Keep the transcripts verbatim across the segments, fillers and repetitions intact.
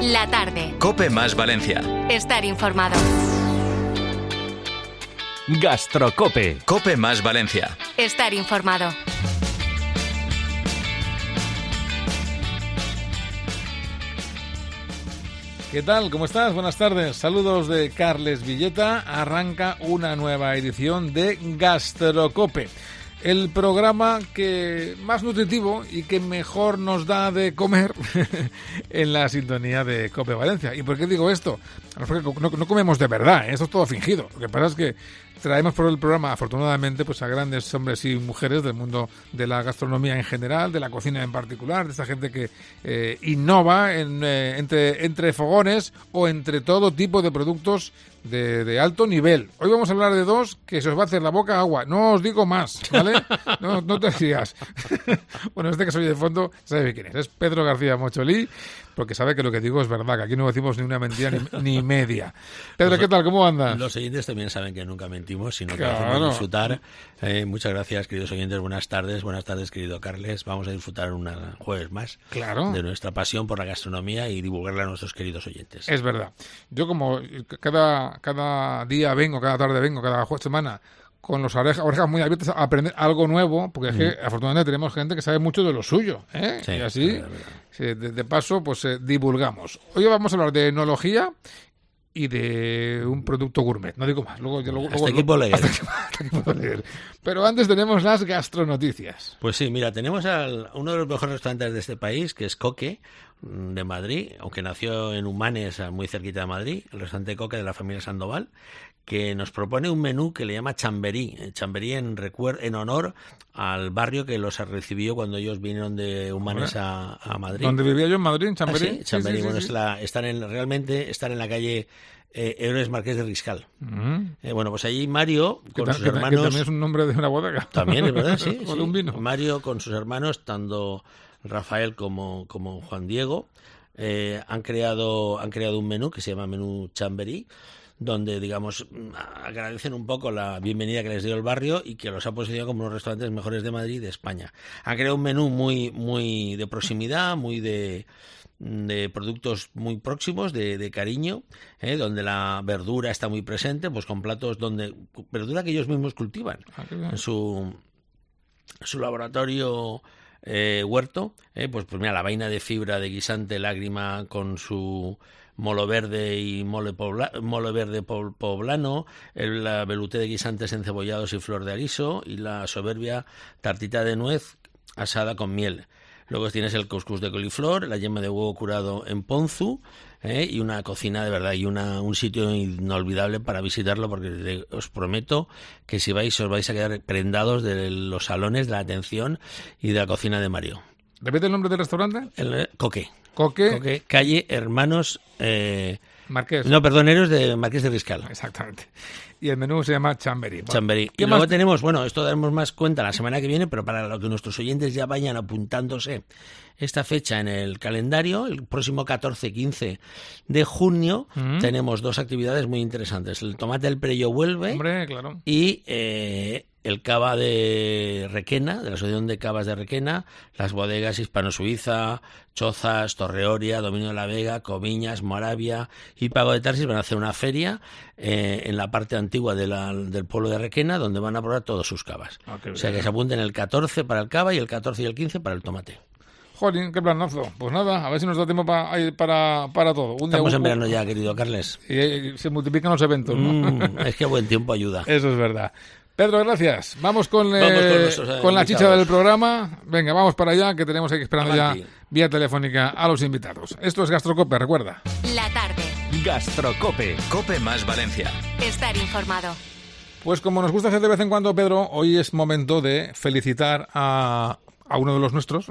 La tarde. COPE más Valencia. Estar informado. Gastrocope. COPE más Valencia. Estar informado. ¿Qué tal? ¿Cómo estás? Buenas tardes. Saludos de Carles Villeta. Arranca una nueva edición de Gastrocope, el programa que más nutritivo y que mejor nos da de comer en la sintonía de COPE Valencia. ¿Y por qué digo esto? Porque no, no comemos de verdad, ¿eh? Esto es todo fingido. Lo que pasa es que traemos por el programa, afortunadamente, pues a grandes hombres y mujeres del mundo de la gastronomía en general, de la cocina en particular, de esta gente que eh, innova en, eh, entre, entre fogones o entre todo tipo de productos de, de alto nivel. Hoy vamos a hablar de dos que se os va a hacer la boca agua. No os digo más, ¿vale? No, no te rías. Bueno, este que soy de fondo, ¿sabes quién es? Es Pedro García Mocholí, porque sabe que lo que digo es verdad, que aquí no decimos ni una mentira ni, ni media. Pedro, los, ¿qué tal? ¿Cómo andas? Los oyentes también saben que nunca mentimos, sino que claro. hacemos disfrutar. Eh, muchas gracias, queridos oyentes. Buenas tardes. Buenas tardes, querido Carles. Vamos a disfrutar un jueves más claro. de nuestra pasión por la gastronomía y divulgarla a nuestros queridos oyentes. Es verdad. Yo como cada, cada día vengo, cada tarde vengo, cada semana con las orejas, orejas muy abiertas a aprender algo nuevo, porque mm. es que afortunadamente tenemos gente que sabe mucho de lo suyo, ¿eh? Sí, y así, verdad, verdad. De, de paso, pues eh, divulgamos. Hoy vamos a hablar de enología y de un producto gourmet. No digo más. Luego, luego, hasta luego, aquí puedo leer. Hasta aquí, hasta aquí puedo leer. Pero antes tenemos las gastronoticias. Pues sí, mira, tenemos a uno de los mejores restaurantes de este país, que es Coque, de Madrid, aunque nació en Humanes, muy cerquita de Madrid, el restaurante Coque de la familia Sandoval, que nos propone un menú que le llama Chamberí, Chamberí en recuerdo, en honor al barrio que los recibió cuando ellos vinieron de Humanes a, a Madrid. ¿Dónde vivía yo en Madrid, en Chamberí? ¿Ah, sí? Chamberí, sí, sí, bueno, sí, es sí. La, están en, realmente están en la calle eh, Héroes Marqués de Riscal. Uh-huh. Eh, bueno, pues allí Mario, con que sus ta- hermanos... Que también es un nombre de una bodega. También, es verdad, sí. Con sí. un vino. Mario con sus hermanos, tanto Rafael como, como Juan Diego, eh, han creado han creado un menú que se llama Menú Chamberí, donde, digamos, agradecen un poco la bienvenida que les dio el barrio y que los ha posicionado como unos restaurantes mejores de Madrid y de España. Han creado un menú muy muy de proximidad, muy de, de productos muy próximos, de, de cariño, ¿eh? Donde la verdura está muy presente, pues con platos donde verdura que ellos mismos cultivan Ah, en su, su laboratorio eh, huerto, ¿eh? pues, pues mira, la vaina de fibra de guisante lágrima con su molo verde y mole, pobla, mole verde poblano, el, la velouté de guisantes encebollados y flor de aliso y la soberbia tartita de nuez asada con miel. Luego tienes el couscous de coliflor, la yema de huevo curado en ponzu, ¿eh? y una cocina de verdad y una, un sitio inolvidable para visitarlo, porque de, os prometo que si vais os vais a quedar prendados de los salones, de la atención y de la cocina de Mario. ¿Repite el nombre del restaurante? El eh, Coque. Coque. Coque, calle Hermanos... Eh, Marqués. No, perdón, Héroes de Marqués de Riscal. Exactamente. Y el menú se llama Chamberí. Bueno, Chamberí. Y luego más? tenemos, bueno, esto daremos más cuenta la semana que viene, pero para lo que nuestros oyentes ya vayan apuntándose esta fecha en el calendario, el próximo catorce quince de junio, mm-hmm. tenemos dos actividades muy interesantes. El tomate del Perello vuelve. Hombre, claro. Y eh, el cava de Requena, de la Asociación de Cavas de Requena, las bodegas Hispano-Suiza, Chozas, Torreoria, Dominio de la Vega, Comiñas, Moravia y Pago de Tarsis van a hacer una feria eh, en la parte antigua de la, del pueblo de Requena, donde van a probar todos sus cavas. Ah, o sea que se apunten el catorce para el cava y el catorce y el quince para el tomate. Jolín, qué planazo. Pues nada, a ver si nos da tiempo pa, para, para todo. Un Estamos día, en verano ya, querido Carles. Y, y se multiplican los eventos, ¿no? Mm, es que buen tiempo ayuda. Eso es verdad. Pedro, gracias. Vamos con, eh, vamos con, nuestros, eh, con la chicha del programa. Venga, vamos para allá, que tenemos aquí esperando Avanti. ya vía telefónica a los invitados. Esto es Gastrocope, recuerda. La tarde. Gastrocope. COPE más Valencia. Estar informado. Pues como nos gusta hacer de vez en cuando, Pedro, hoy es momento de felicitar a... a uno de los nuestros,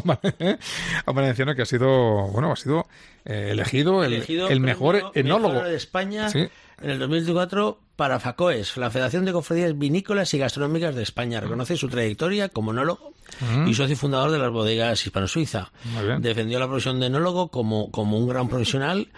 a un valenciano que ha sido, bueno, ha sido eh, elegido, elegido el, el mejor enólogo mejor de España sí. en el dos mil veinticuatro para FACOES, la Federación de Cofradías Vinícolas y Gastronómicas de España. Reconoce su trayectoria como enólogo uh-huh. y socio fundador de las bodegas Hispano-Suiza. Defendió la profesión de enólogo como, como un gran profesional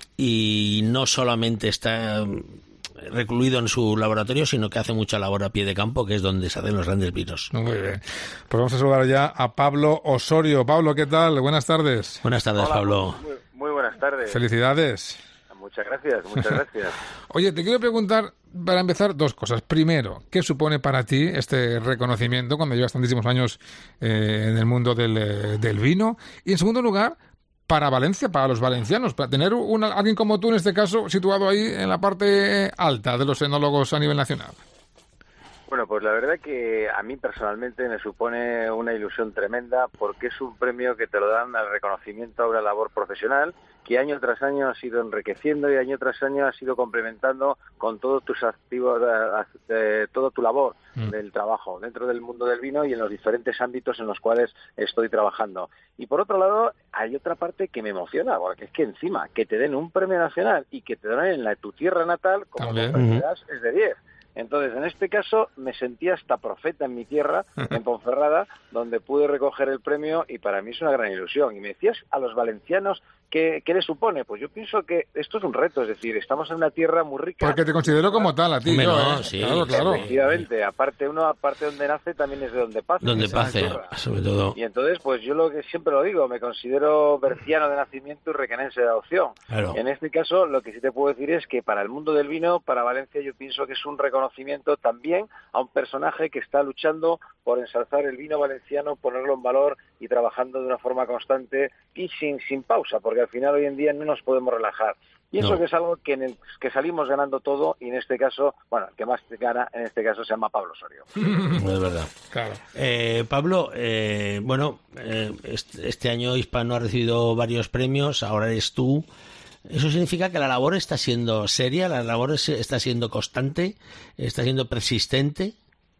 y no solamente está recluido en su laboratorio, sino que hace mucha labor a pie de campo, que es donde se hacen los grandes vinos. Muy bien. Pues vamos a saludar ya a Pablo Osorio. Pablo, ¿qué tal? Buenas tardes. Buenas tardes, Hola, Pablo. Muy, muy buenas buenas tardes. Felicidades. Muchas gracias, muchas gracias. Oye, te quiero preguntar, para empezar, dos cosas. Primero, ¿qué supone para ti este reconocimiento cuando llevas tantísimos años eh, en el mundo del, eh, del vino? Y en segundo lugar, para Valencia, para los valencianos, para tener una, alguien como tú, en este caso, situado ahí en la parte alta de los enólogos a nivel nacional. Bueno, pues la verdad que a mí personalmente me supone una ilusión tremenda porque es un premio que te lo dan al reconocimiento a una labor profesional que año tras año ha sido enriqueciendo y año tras año ha sido complementando con todos tus activos, eh, toda tu labor mm. del trabajo dentro del mundo del vino y en los diferentes ámbitos en los cuales estoy trabajando. Y por otro lado, hay otra parte que me emociona, porque es que encima que te den un premio nacional y que te den en la, tu tierra natal, como comprenderás, es de diez. Entonces, en este caso, me sentía hasta profeta en mi tierra, en Ponferrada, donde pude recoger el premio y para mí es una gran ilusión. Y me decías a los valencianos, ¿qué, qué les supone? Pues yo pienso que esto es un reto, es decir, estamos en una tierra muy rica. Porque te considero como tal a ti, Hombre, yo, no, ¿eh? sí, claro, claro. Efectivamente, aparte uno, aparte donde nace, también es de donde pasa. Donde pase, sobre todo. Y entonces, pues yo lo que siempre lo digo, me considero berciano de nacimiento y requenense de adopción. Claro. En este caso, lo que sí te puedo decir es que para el mundo del vino, para Valencia, yo pienso que es un reconocimiento también a un personaje que está luchando por ensalzar el vino valenciano, ponerlo en valor y trabajando de una forma constante y sin sin pausa, porque al final hoy en día no nos podemos relajar. Pienso no. que es algo que en el que salimos ganando todo y en este caso, bueno, el que más gana en este caso se llama Pablo Osorio. Es verdad. Claro. Eh, Pablo, eh, bueno, eh, este, este año Hispano ha recibido varios premios, ahora eres tú. ¿Eso significa que la labor está siendo seria, la labor está siendo constante, está siendo persistente?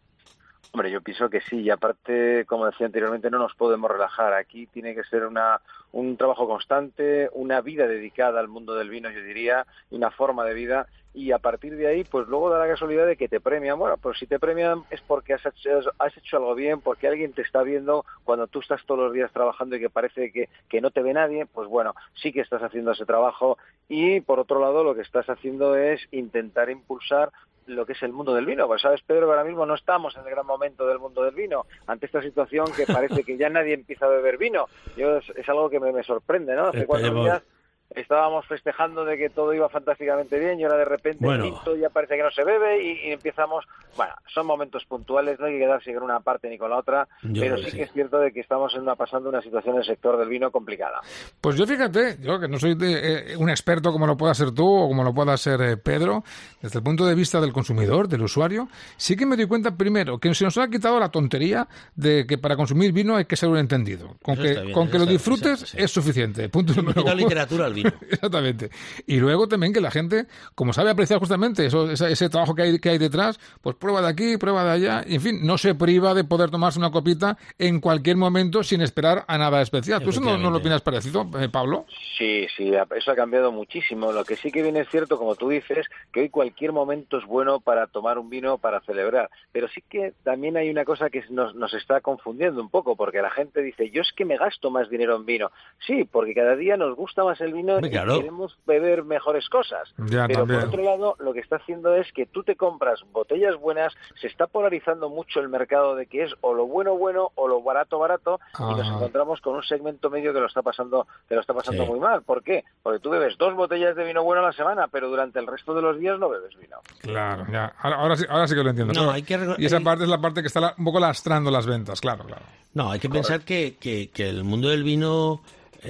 Hombre, yo pienso que sí, y aparte, como decía anteriormente, no nos podemos relajar. Aquí tiene que ser una un trabajo constante, una vida dedicada al mundo del vino, yo diría, y una forma de vida, y a partir de ahí, pues luego da la casualidad de que te premian. Bueno, pues si te premian es porque has hecho, has hecho algo bien, porque alguien te está viendo cuando tú estás todos los días trabajando y que parece que, que no te ve nadie, pues bueno, sí que estás haciendo ese trabajo, y por otro lado lo que estás haciendo es intentar impulsar lo que es el mundo del vino. Pues sabes, Pedro, que ahora mismo no estamos en el gran momento del mundo del vino, ante esta situación que parece que ya nadie empieza a beber vino. Yo es, es algo que me, me sorprende, ¿no? Hace cuatro días estábamos festejando de que todo iba fantásticamente bien y ahora de repente bueno. el tinto ya parece que no se bebe y, y empezamos, bueno, son momentos puntuales, no hay que quedarse con una parte ni con la otra, yo pero sí que, sí que es cierto de que estamos en una, pasando una situación en el sector del vino complicada. Pues yo fíjate, yo que no soy de, eh, un experto como lo pueda ser tú o como lo pueda ser eh, Pedro, desde el punto de vista del consumidor, del usuario, sí que me doy cuenta primero que se nos ha quitado la tontería de que para consumir vino hay que ser un entendido, con eso que, bien, con que lo disfrutes bien, sí. es suficiente, punto número uno. Literatura al vino. Exactamente. Y luego también que la gente, como sabe apreciar justamente eso, ese, ese trabajo que hay, que hay detrás, pues prueba de aquí, prueba de allá, y en fin, no se priva de poder tomarse una copita en cualquier momento sin esperar a nada especial. ¿Tú eso no, no lo opinas parecido, eh, Pablo? Sí, sí, eso ha cambiado muchísimo. Lo que sí que viene es cierto, como tú dices, que hoy cualquier momento es bueno para tomar un vino, para celebrar. Pero sí que también hay una cosa que nos, nos está confundiendo un poco, porque la gente dice, yo es que me gasto más dinero en vino. Sí, porque cada día nos gusta más el vino y claro. queremos beber mejores cosas. Ya, pero también. Por otro lado, lo que está haciendo es que tú te compras botellas buenas, se está polarizando mucho el mercado de que es o lo bueno bueno o lo barato barato, ah. y nos encontramos con un segmento medio que lo está pasando, que lo está pasando sí. muy mal. ¿Por qué? Porque tú bebes dos botellas de vino bueno a la semana, pero durante el resto de los días no bebes vino. Claro, ya. Ahora, ahora, sí, ahora sí que lo entiendo. No, hay que... Y esa parte es la parte que está un poco lastrando las ventas, claro, claro. No, hay que pensar que, que, que el mundo del vino...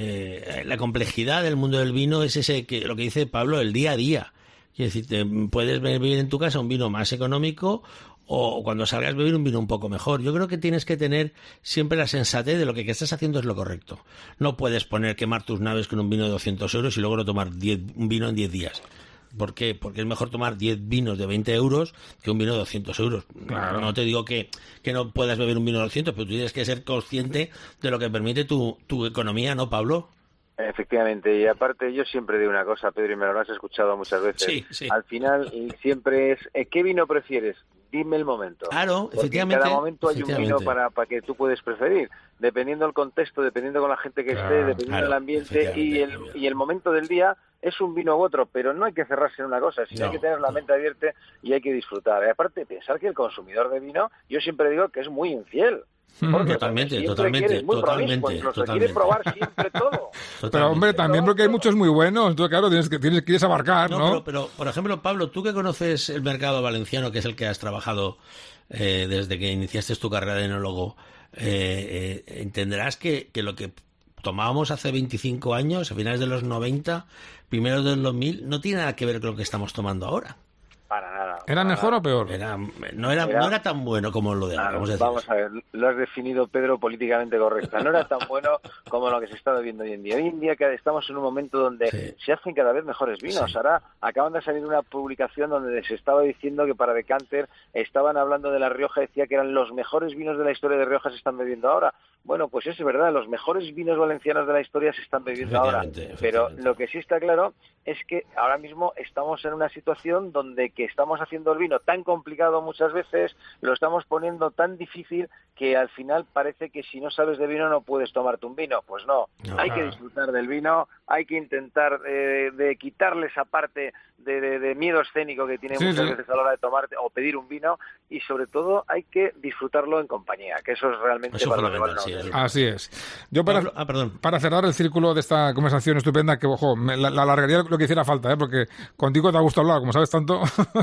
Eh, la complejidad del mundo del vino es ese que lo que dice Pablo, el día a día. Quiere decir, te puedes beber en tu casa un vino más económico o cuando salgas beber un vino un poco mejor. Yo creo que tienes que tener siempre la sensatez de lo que, que estás haciendo es lo correcto. No puedes poner quemar tus naves con un vino de doscientos euros y luego no tomar diez, un vino en diez días. ¿Por qué? Porque es mejor tomar diez vinos de veinte euros que un vino de doscientos euros. Claro. No te digo que, que no puedas beber un vino de doscientos, pero tú tienes que ser consciente de lo que permite tu, tu economía, ¿no, Pablo? Efectivamente, y aparte yo siempre digo una cosa, Pedro, y me lo has escuchado muchas veces. Sí, sí. Al final siempre es, ¿qué vino prefieres? Dime el momento. Claro, porque efectivamente. En cada momento hay un vino para, para que tú puedes preferir, dependiendo del contexto, dependiendo con la gente que claro, esté, dependiendo claro, del ambiente y el, y el momento del día. Es un vino u otro, pero no hay que cerrarse en una cosa, sino no, hay que tener la mente abierta y hay que disfrutar. Y aparte, pensar que el consumidor de vino, yo siempre digo que es muy infiel. Porque Totalmente, siempre totalmente, quiere, es muy totalmente, promiscuo, incluso totalmente. quiere probar siempre todo. Pero, Totalmente. hombre, también porque hay muchos muy buenos. Entonces, claro, tienes que, tienes, quieres abarcar, ¿no? No, pero, pero, por ejemplo, Pablo, tú que conoces el mercado valenciano, que es el que has trabajado eh, desde que iniciaste tu carrera de enólogo, eh, eh, entenderás que, que lo que tomábamos hace veinticinco años, a finales de los noventa, primeros del dos mil, no tiene nada que ver con lo que estamos tomando ahora. Para nada. ¿Era para mejor nada. o peor? Era, no, era, Era- no era tan bueno como lo de ahora, Ah, vamos a decir. vamos a ver, lo has definido, Pedro, políticamente correcta. No era tan bueno como lo que se está bebiendo hoy en día. Hoy en día que estamos en un momento donde Sí. se hacen cada vez mejores vinos. Sí. Ahora acaban de salir una publicación donde se estaba diciendo que para Decanter estaban hablando de La Rioja, decía que eran los mejores vinos de la historia de Rioja se están bebiendo ahora. Bueno, pues es verdad, los mejores vinos valencianos de la historia se están bebiendo ahora. Efectivamente, Pero efectivamente. lo que sí está claro es que ahora mismo estamos en una situación donde que estamos haciendo el vino tan complicado muchas veces, lo estamos poniendo tan difícil que al final parece que si no sabes de vino no puedes tomarte un vino. Pues no, No. hay que disfrutar del vino, hay que intentar eh, de quitarle esa parte de, de- de miedo escénico que tiene Sí, muchas sí. veces a la hora de tomarte o pedir un vino, y sobre todo hay que disfrutarlo en compañía, que eso es realmente Eso es para lo que vale fundamental, la sí, pena. Así es. Yo para, Pablo- ah, perdón. para cerrar el círculo de esta conversación estupenda, que, ojo, me la, la alargaría lo que hiciera falta, ¿eh? Porque contigo te ha gustado hablar, como sabes tanto,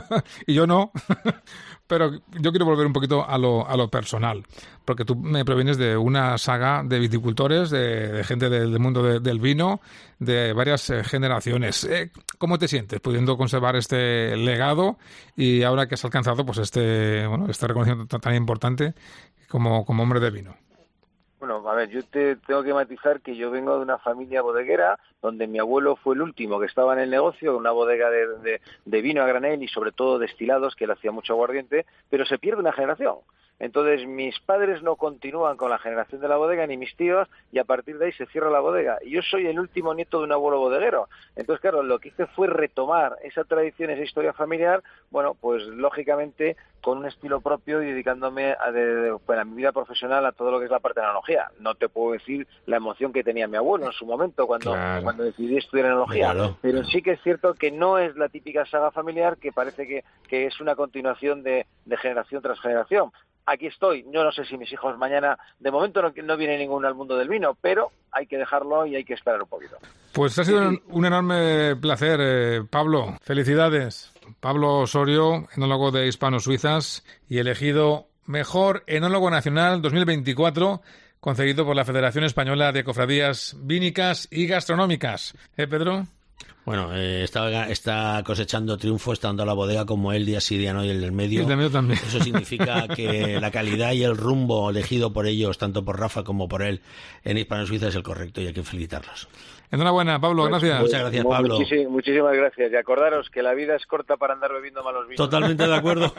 y yo no. Pero yo quiero volver un poquito a lo, a lo personal, porque tú me provienes de una saga de viticultores, de, de gente del, del mundo de- del vino, de varias eh, generaciones. Eh, ¿Cómo te sientes pudiendo conservar este legado y ahora que has alcanzado pues este bueno este reconocimiento tan, tan importante como, como hombre de vino? Bueno, a ver, yo te tengo que matizar que yo vengo de una familia bodeguera donde mi abuelo fue el último que estaba en el negocio, una bodega de, de, de vino a granel y sobre todo destilados, que él hacía mucho aguardiente, pero se pierde una generación. Entonces mis padres no continúan con la generación de la bodega, ni mis tíos, y a partir de ahí se cierra la bodega. Y yo soy el último nieto de un abuelo bodeguero. Entonces, claro, lo que hice fue retomar esa tradición, esa historia familiar, bueno, pues lógicamente con un estilo propio y dedicándome a, de, de, bueno, a mi vida profesional a todo lo que es la parte de enología. No te puedo decir la emoción que tenía mi abuelo en su momento cuando, Claro. cuando decidí estudiar enología, Claro. pero sí que es cierto que no es la típica saga familiar que parece que, que es una continuación de, de generación tras generación. Aquí estoy, yo no sé si mis hijos mañana, de momento no, no viene ninguno al mundo del vino, pero hay que dejarlo y hay que esperar un poquito. Pues ha sido un, un enorme placer, eh, Pablo. Felicidades. Pablo Osorio, enólogo de Hispano-Suizas y elegido Mejor Enólogo Nacional dos mil veinticuatro, concedido por la Federación Española de Cofradías Vínicas y Gastronómicas. ¿Eh, Pedro? Bueno, eh, está, está cosechando triunfos tanto a la bodega como él, día sí, día no, y el del medio. Y el del medio también. Eso significa que la calidad y el rumbo elegido por ellos, tanto por Rafa como por él, en Hispano-Suiza es el correcto y hay que felicitarlos. Enhorabuena, Pablo, gracias. Muchas gracias, Pablo. Muchísimas, muchísimas gracias. Y acordaros que la vida es corta para andar bebiendo malos vinos. Totalmente de acuerdo.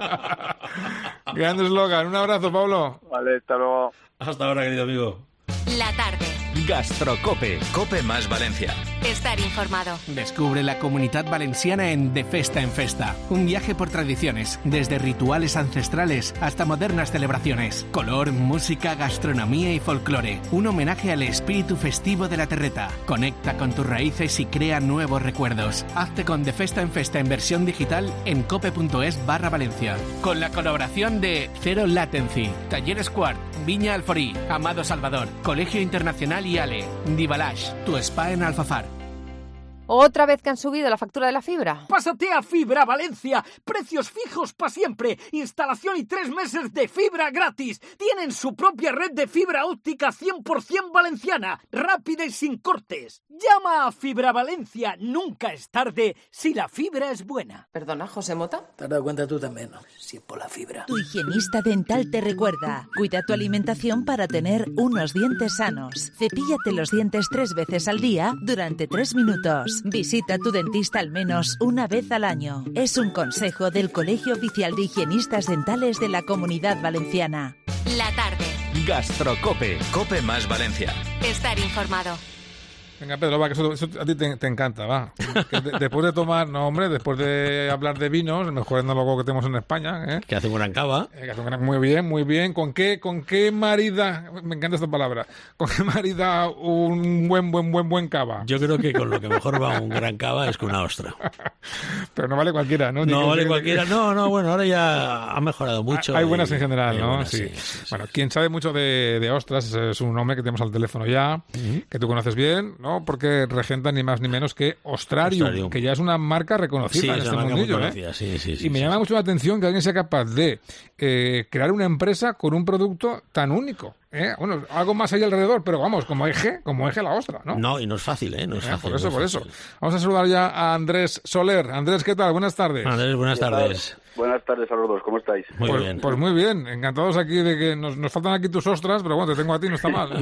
Gran eslogan. Un abrazo, Pablo. Vale, hasta luego. Hasta ahora, querido amigo. La tarde. Gastrocope. Cope más Valencia. Estar informado. Descubre la Comunitat Valenciana en De Festa en Festa. Un viaje por tradiciones, desde rituales ancestrales hasta modernas celebraciones. Color, música, gastronomía y folclore. Un homenaje al espíritu festivo de la terreta. Conecta con tus raíces y crea nuevos recuerdos. Hazte con De Festa en Festa en versión digital en cope.es barra Valencia. Con la colaboración de Zero Latency, Talleres Quart, Viña Alforí, Amado Salvador, Colegio Internacional y Ale, Divalash, tu spa en Alfafar. ¿Otra vez que han subido la factura de la fibra? Pásate a Fibra Valencia. Precios fijos para siempre. Instalación y tres meses de fibra gratis. Tienen su propia red de fibra óptica cien por ciento valenciana. Rápida y sin cortes. Llama a Fibra Valencia. Nunca es tarde si la fibra es buena. Perdona, José Mota. ¿Te has dado cuenta tú también, no? Si es por la fibra. Tu higienista dental te recuerda. Cuida tu alimentación para tener unos dientes sanos. Cepíllate los dientes tres veces al día durante tres minutos. Visita a tu dentista al menos una vez al año. Es un consejo del Colegio Oficial de Higienistas Dentales de la Comunidad Valenciana. La tarde. Gastrocope. Cope más Valencia. Estar informado. Venga, Pedro, va, que eso, eso a ti te, te encanta, va. Que de, después de tomar, no, hombre, después de hablar de vinos, el mejor enólogo que tenemos en España, ¿eh? Que hace un gran cava. Eh, que hace un gran, muy bien, muy bien. ¿Con qué, con qué marida, me encanta esta palabra, con qué marida un buen, buen, buen, buen cava? Yo creo que con lo que mejor va un gran cava es con una ostra. Pero no vale cualquiera, ¿no? No Ni vale que, cualquiera. No, no, bueno, ahora ya ha mejorado mucho. Hay buenas en general, ¿no? Buenas, sí. Sí, sí, sí. Bueno, quien sabe mucho de, de ostras es un hombre que tenemos al teléfono ya, uh-huh. que tú conoces bien, ¿no? Porque regenta ni más ni menos que Ostrarium, Ostrarium. que ya es una marca reconocida sí, en este mundillo, ¿eh? Sí, sí, sí, y me sí, llama sí. mucho la atención que alguien sea capaz de eh, crear una empresa con un producto tan único. ¿Eh? Bueno, algo más ahí alrededor, pero vamos, como eje, como eje la ostra, ¿no? No, y no es fácil, ¿eh? No es ¿Eh? fácil. Por eso, no por fácil. eso. Vamos a saludar ya a Andrés Soler. Andrés, ¿qué tal? Buenas tardes. Andrés, buenas tardes. Buenas tardes a los dos, ¿cómo estáis? Muy pues, bien. Pues muy bien, encantados aquí de que nos, nos faltan aquí tus ostras, pero bueno, te tengo a ti, no está mal.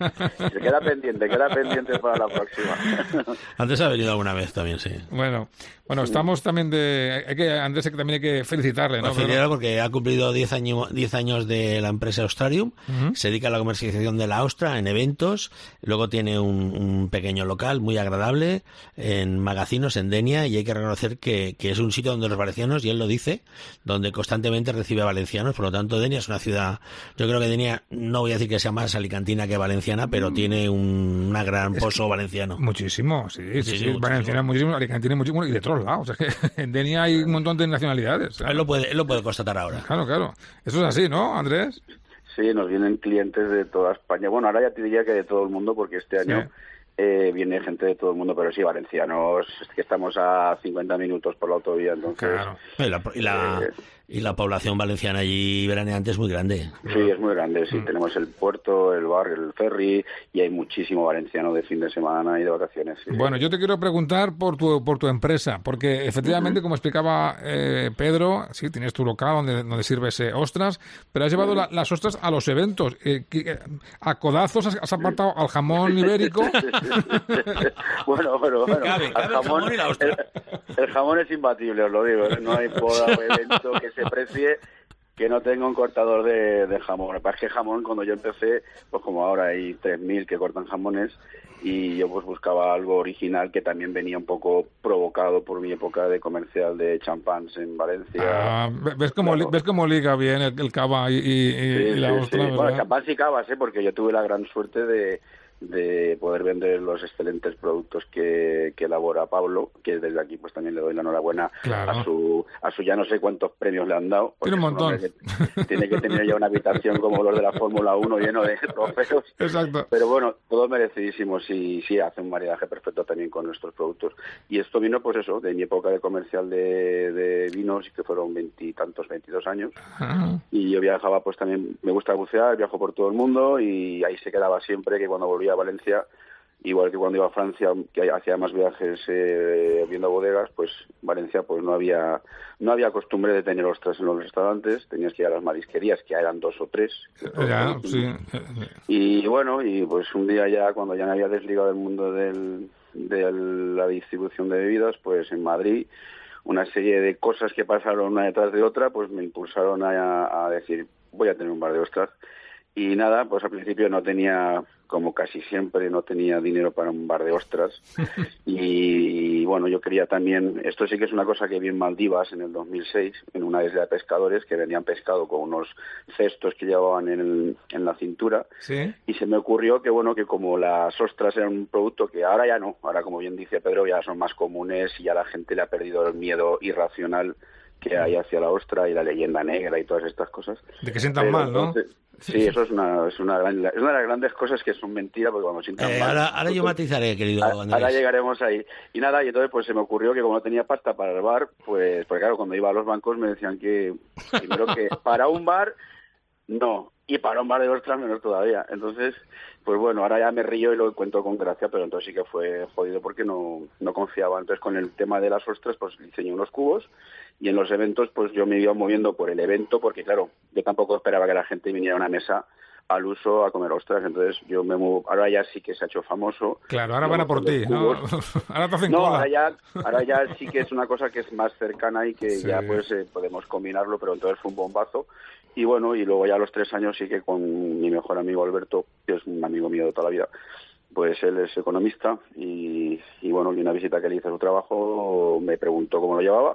Se queda pendiente, queda pendiente para la próxima. Antes ha venido alguna vez también, sí. Bueno, bueno, estamos también de... Hay que, Andrés, que también hay que felicitarle, ¿no? Pues felicitarle porque ha cumplido diez años, diez años de la empresa Ostrarium, uh-huh. se dedica a la comercialización de la ostra en eventos, luego tiene un, un pequeño local muy agradable en Magacinos, en Denia, y hay que reconocer que, que es un sitio donde los valencianos, y él lo dice, donde constantemente recibe a valencianos, por lo tanto Denia es una ciudad, yo creo que Denia, no voy a decir que sea más alicantina que valenciana, pero mm. tiene un una gran es pozo valenciano. Muchísimo, sí, sí, sí, sí valenciana muchísimo, alicantina muchísimo, y de todos lados, o sea, que en Denia hay un montón de nacionalidades. Él lo puede, él lo puede constatar ahora. Claro, claro, eso es así, ¿no, Andrés? Sí, nos vienen clientes de toda España, bueno, ahora ya te diría que de todo el mundo, porque este año... Sí. Eh, viene gente de todo el mundo, pero sí, valencianos, es que estamos a cincuenta minutos por la autovía, entonces... Claro. Y la, y la, eh, y la población valenciana allí veraneante es muy grande. Sí, es muy grande, sí. Mm. Tenemos el puerto, el barrio, el ferry, y hay muchísimo valenciano de fin de semana y de vacaciones. Sí. Bueno, yo te quiero preguntar por tu por tu empresa, porque efectivamente, uh-huh. como explicaba eh, Pedro, sí, tienes tu local donde, donde sirves eh, ostras, pero has llevado uh-huh. la, las ostras a los eventos. Eh, que, a codazos has, has apartado al jamón ibérico... bueno, pero bueno, cabe, cabe el jamón, jamón y la ostra. El, el jamón es imbatible, os lo digo, ¿eh? No hay boda o evento que se precie que no tenga un cortador de, de jamón. Lo que pasa es que jamón, cuando yo empecé, pues como ahora hay tres mil que cortan jamones, y yo pues buscaba algo original que también venía un poco provocado por mi época de comercial de champans en Valencia. Ah, ¿ves cómo, claro. ¿Ves cómo liga bien el, el cava y, y, sí, y la sí, ostra? Sí. Bueno, champans y cavas, ¿eh? Porque yo tuve la gran suerte de de poder vender los excelentes productos que, que elabora Pablo, que desde aquí pues también le doy la enhorabuena claro. a su a su ya no sé cuántos premios le han dado. Tiene un montón. Que tiene que tener ya una habitación como los de la Fórmula uno lleno de trofeos. Exacto. Pero bueno, todos merecidísimos y sí, hace un maridaje perfecto también con nuestros productos. Y esto vino pues eso, de mi época de comercial de, de vinos, que fueron veintitantos, veintidós años. Ajá. Y yo viajaba pues también, me gusta bucear, viajo por todo el mundo y ahí se quedaba siempre que cuando volvía a Valencia, igual que cuando iba a Francia, que hacía más viajes eh, viendo bodegas, pues Valencia pues no había no había costumbre de tener ostras en los restaurantes, tenías que ir a las marisquerías, que eran dos o tres. Ya, sí. Y bueno, y pues un día ya, cuando ya me había desligado del mundo del, de la distribución de bebidas, pues en Madrid, una serie de cosas que pasaron una detrás de otra, pues me impulsaron a, a decir, voy a tener un bar de ostras. Y nada, pues al principio no tenía, como casi siempre, no tenía dinero para un bar de ostras. Y, y bueno, yo quería también, esto sí que es una cosa que vi en Maldivas en el dos mil seis, en una isla de pescadores que vendían pescado con unos cestos que llevaban en, el, en la cintura. ¿Sí? Y se me ocurrió que, bueno, que como las ostras eran un producto que ahora ya no, ahora como bien dice Pedro, ya son más comunes y ya la gente le ha perdido el miedo irracional que hay hacia la ostra y la leyenda negra y todas estas cosas. De que sientan mal, ¿no? Entonces, sí, eso es una es una, gran, es una de las grandes cosas que son mentiras, porque cuando sientan eh, mal... Ahora, ahora yo matizaré, querido Andrés. Ahora llegaremos ahí. Y nada, y entonces pues se me ocurrió que como no tenía pasta para el bar, pues, porque claro, cuando iba a los bancos me decían que, primero que para un bar, no, y para un bar de ostras menos todavía. Entonces, pues bueno, ahora ya me río y lo cuento con gracia, pero entonces sí que fue jodido porque no, no confiaba. Entonces con el tema de las ostras, pues diseñé unos cubos, y en los eventos pues yo me iba moviendo por el evento, porque claro, yo tampoco esperaba que la gente viniera a una mesa al uso a comer ostras, entonces yo me muevo, ahora ya sí que se ha hecho famoso. Claro, ahora van a por ti, ¿no? Ahora te hacen no, cola. Ahora ya, ahora ya sí que es una cosa que es más cercana y que sí. ya pues eh, podemos combinarlo, pero entonces fue un bombazo. Y bueno, y luego ya a los tres años sí que con mi mejor amigo Alberto, que es un amigo mío de toda la vida, pues él es economista y, y bueno, y una visita que le hice a su trabajo me preguntó cómo lo llevaba.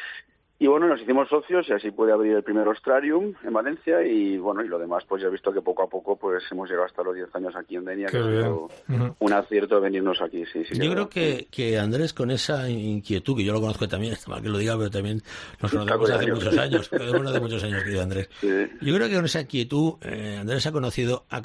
Y bueno, nos hicimos socios y así pude abrir el primer Ostrarium en Valencia y bueno, y lo demás pues ya he visto que poco a poco pues hemos llegado hasta los diez años aquí en Denia, que ha sido uh-huh. un acierto venirnos aquí. Sí, sí, yo creo que, que Andrés, con esa inquietud, que yo lo conozco también, está mal que lo diga, pero también nos conocemos hace muchos años, conocemos hace muchos años, querido Andrés. Sí. Yo creo que con esa inquietud eh, Andrés ha conocido, ha,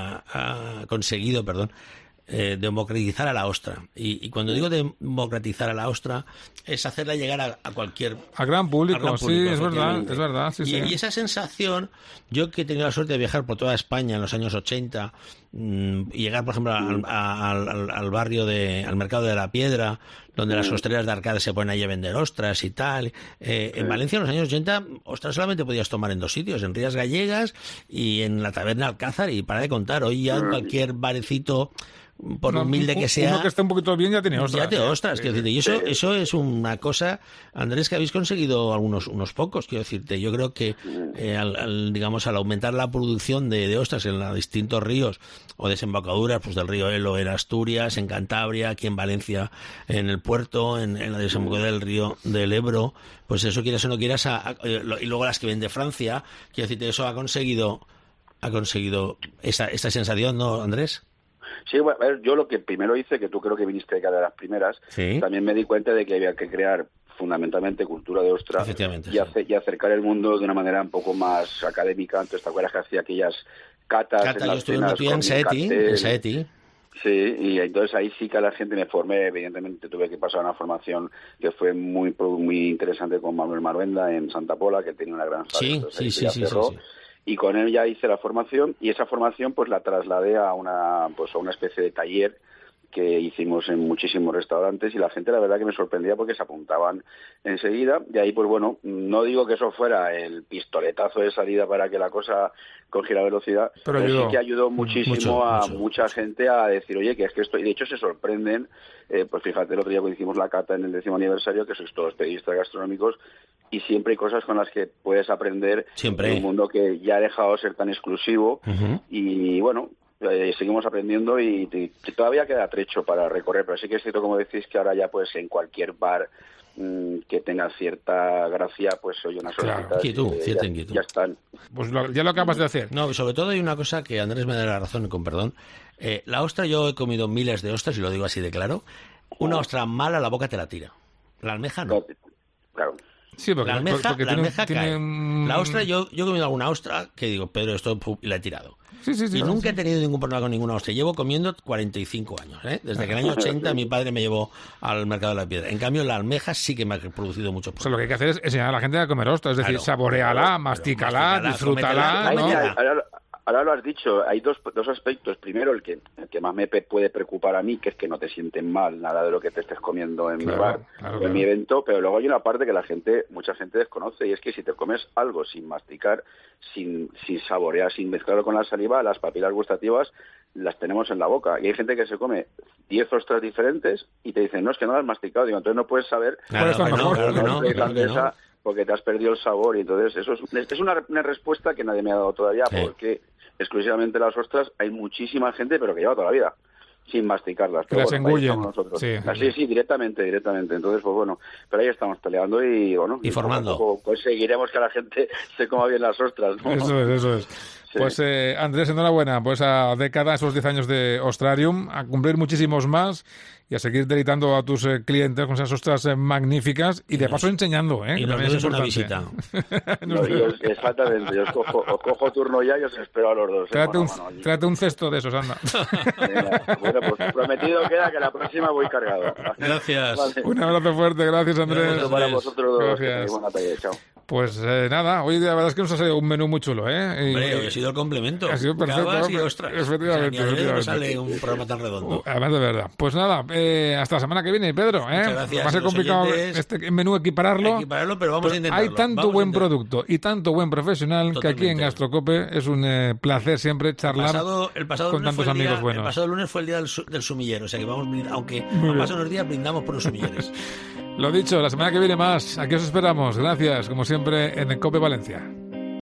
ha, ha conseguido, perdón, Eh, democratizar a la ostra. Y, y cuando digo democratizar a la ostra, es hacerla llegar a, a cualquier... A gran público, gran público sí, es verdad, es verdad. Sí, y, sí. y esa sensación, yo que he tenido la suerte de viajar por toda España en los años ochenta, mmm, y llegar, por ejemplo, al, al, al, al barrio de... al mercado de la Piedra, donde las ostreras de Arcade se ponen ahí a vender ostras y tal. Eh, en Valencia, en los años ochenta, ostras solamente podías tomar en dos sitios, en Rías Gallegas y en la taberna Alcázar, y para de contar, hoy ya en cualquier barecito, por no, humilde que sea, uno que esté un poquito bien ya tiene ostras. Ya tiene ostras, quiero decirte. Y eso, eso es una cosa, Andrés, que habéis conseguido algunos unos pocos, quiero decirte. Yo creo que eh, al, al, digamos, al aumentar la producción de, de ostras en los distintos ríos o desembocaduras, pues del río Elo en Asturias, en Cantabria, aquí en Valencia, en el puerto, en, en la desembocadura del río del Ebro, pues eso, quieras o no quieras, a, a, y luego las que vienen de Francia, quiero decirte, eso ha conseguido, ha conseguido esa, esa sensación, ¿no, Andrés? Sí, bueno, a ver, yo lo que primero hice, que tú creo que viniste de cada de las primeras, ¿sí? También me di cuenta de que había que crear fundamentalmente cultura de ostra y, sí. hace, y acercar el mundo de una manera un poco más académica. Entonces, ¿te acuerdas que hacía aquellas catas? Cata, en yo las estuve cenas en Saeti, en Saeti. Sí, y entonces ahí sí que a la gente me formé. Evidentemente tuve que pasar una formación que fue muy muy interesante con Manuel Maruenda en Santa Pola, que tenía una gran sala. Sí, sí, sí, sí, sí, sí. Y con él ya hice la formación, y esa formación pues la trasladé a una pues a una especie de taller que hicimos en muchísimos restaurantes, y la gente la verdad que me sorprendía porque se apuntaban enseguida. Y ahí pues bueno, no digo que eso fuera el pistoletazo de salida para que la cosa cogiera velocidad, pero, pero ayudó. sí que ayudó muchísimo mucho, a mucho. mucha gente a decir, oye, que es que esto, y de hecho se sorprenden, eh, pues fíjate, el otro día cuando hicimos la cata en el décimo aniversario, que sois todos periodistas gastronómicos, y siempre hay cosas con las que puedes aprender siempre. En un mundo que ya ha dejado de ser tan exclusivo, uh-huh. y bueno, eh, seguimos aprendiendo y, y, y todavía queda trecho para recorrer, pero sí que es cierto, como decís, que ahora ya pues en cualquier bar mmm, que tenga cierta gracia, pues oye, unas claro, inquietud, y, cierta ya, inquietud. ya están. Pues lo, ya lo acabas de hacer. No, sobre todo hay una cosa que Andrés me da la razón, con perdón. Eh, la ostra, yo he comido miles de ostras, y lo digo así de claro. Una ostra mala, la boca te la tira. La almeja no. Claro. Sí, porque, la almeja, porque la tiene, almeja tiene... cae. La ostra, yo, yo he comido alguna ostra que digo, Pedro, esto y la he tirado. Sí, sí, sí, y sí, nunca sí. he tenido ningún problema con ninguna ostra. Llevo comiendo cuarenta y cinco años, ¿eh? Desde que en el año ochenta mi padre me llevó al mercado de la Piedra. En cambio, la almeja sí que me ha producido muchos problemas. O sea, lo que hay que hacer es enseñar a la gente a comer ostra, es decir, claro, saboreala, claro, mastícala, disfrútala, ¿no? Ahora, ahora lo has dicho, hay dos, dos aspectos. Primero, el que, el que más me puede preocupar a mí, que es que no te sienten mal nada de lo que te estés comiendo en claro, mi bar, claro, en claro. mi evento, pero luego hay una parte que la gente, mucha gente desconoce, y es que si te comes algo sin masticar, sin, sin saborear, sin mezclarlo con la saliva, las papilas gustativas las tenemos en la boca. Y hay gente que se come diez ostras diferentes y te dicen, no, es que no las has masticado. Digo, entonces no puedes saber... Claro, claro, que no, claro que no, no, claro que no. Porque te has perdido el sabor, y entonces eso es, es una, una respuesta que nadie me ha dado todavía, sí. Porque exclusivamente las ostras hay muchísima gente, pero que lleva toda la vida sin masticarlas. Que las bueno, engullen. Nosotros. Sí. Así, sí, directamente, directamente. Entonces, pues bueno, pero ahí estamos peleando y bueno, y formando. Poco conseguiremos que la gente se coma bien las ostras, ¿no? Eso es, eso es. Sí. Pues eh, Andrés, enhorabuena, pues a década, esos diez años de Ostrarium, a cumplir muchísimos más y a seguir deleitando a tus eh, clientes con esas ostras eh, magníficas y de paso enseñando, ¿eh? Y que nos también es una visita. No, yo, exactamente, yo os cojo, os cojo turno ya y os espero a los dos. Trate, ¿eh? un, mano, mano, trate un cesto de esos, anda. Venga, bueno, pues prometido queda que la próxima voy cargado. Gracias. Vale. Un abrazo fuerte, gracias Andrés. Gracias para vosotros dos. Gracias. Buena tarde, chao. Pues eh, nada, hoy la verdad es que nos ha salido un menú muy chulo, ¿eh? Y, Hombre, hoy ha sido el complemento. Ha sido perfecto. Gabas y Pero, ostras. efectivamente. O sea, efectivamente. no sale un programa tan redondo. Además de verdad. Pues nada, eh, hasta la semana que viene, Pedro. ¿eh? Muchas gracias. Va a ser complicado oyentes, este menú equipararlo. Equipararlo, pero vamos pero a intentarlo. hay tanto vamos buen a intentar. producto y tanto buen profesional Totalmente. que aquí en Gastrocope es un eh, placer siempre charlar el pasado, el pasado con lunes tantos fue el amigos día, buenos. El pasado lunes fue el día del, su, del sumillero, o sea que vamos, aunque Muy han bien. pasado unos días, brindamos por los sumilleres. Lo dicho, la semana que viene más. Aquí os esperamos. Gracias, como siempre, en Cope Valencia.